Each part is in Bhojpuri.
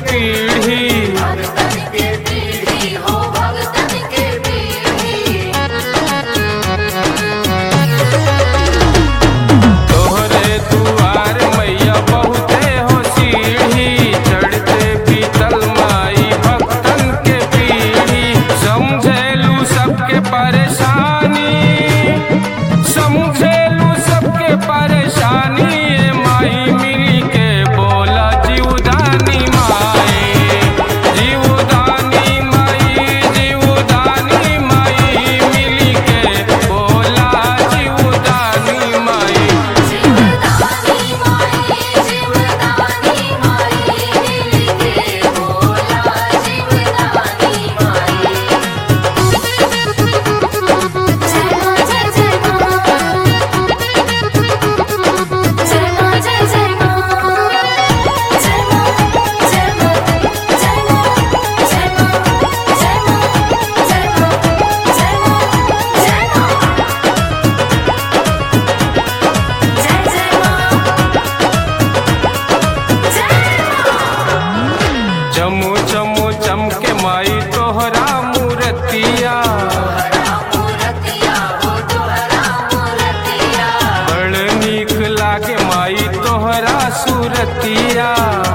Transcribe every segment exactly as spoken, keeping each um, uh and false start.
पीढ़ी। तोहरे दुआर मैया बहुते हो सीढ़ी, चढ़ते बीतल माई भक्तन के पीढ़ी। समझेलू सबके परेशानी, समझेलू सबके परेशानी, ए माई मिली के बोला जीवदानी माई, जीवदानी माई, जीवदानी माई, मिली के बोला जीवदानी माई। चमो चमो चमके माई तोहरा मूर्तिया, बड़ नीक लागे माई तोहरा सूरतिया।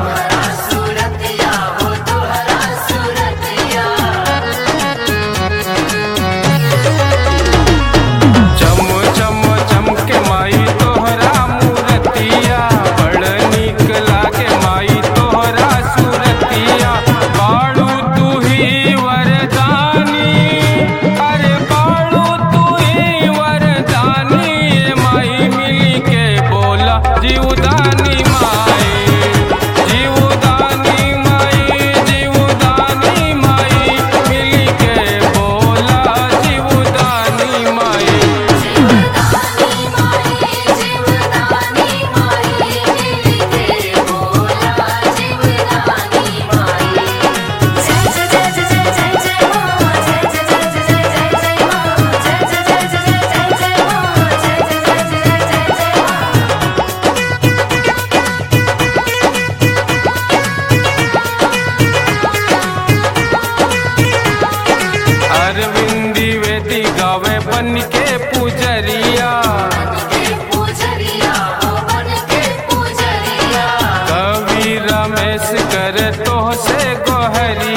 चमो चमो चमके माई तोहरा मूर्तिया, बड़ नीक लागे माई तोहरा सूरतिया। बाड़ू तू ही वरदानी, अरे बाड़ू तू ही वरदानी, ए माई मिली के बोला जीवदानी माई, जीवदानी माई, जीवदानी माई, मिली के बोला जीवदानी माई। अरविंदी वेदी गावे बन के पुजरिया, कवि रमेश करे तोह से गोहरिया।